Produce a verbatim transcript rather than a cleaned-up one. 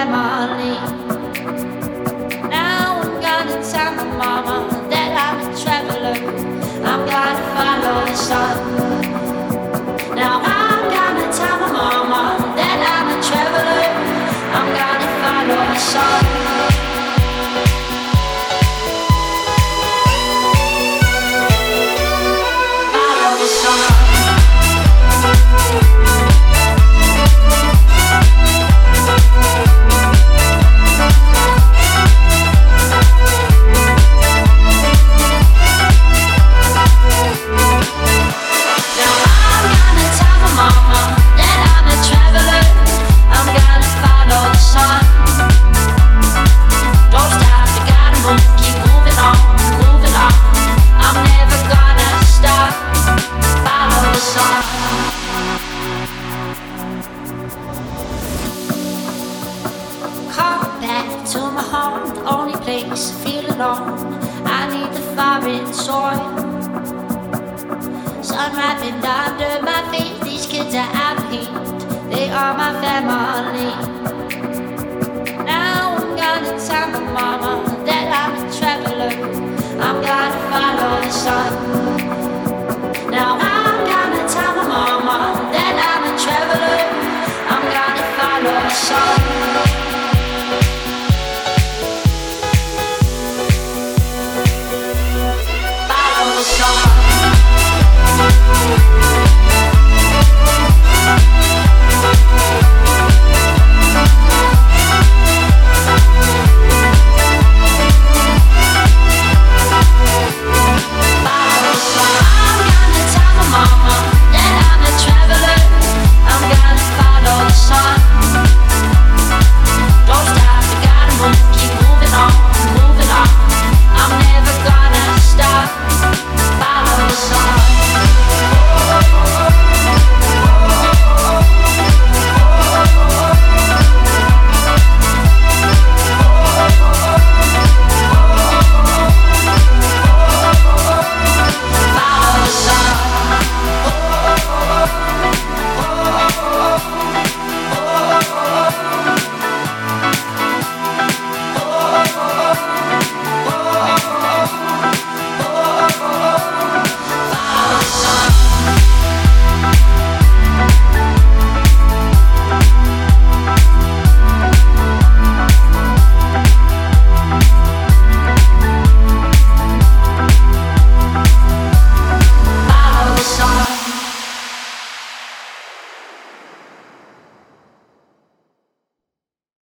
family. Now I'm gonna tell my mama that I'm a traveler. I'm gonna follow the sun. Now I'm gonna tell my mama that I'm a traveler. I'm gonna follow the sun. I need the foreign soil. Sun wrapping under my feet. These kids are out of heat. They are my family. Now I'm gonna tell my mama that I'm a traveler. I'm gonna follow the sun.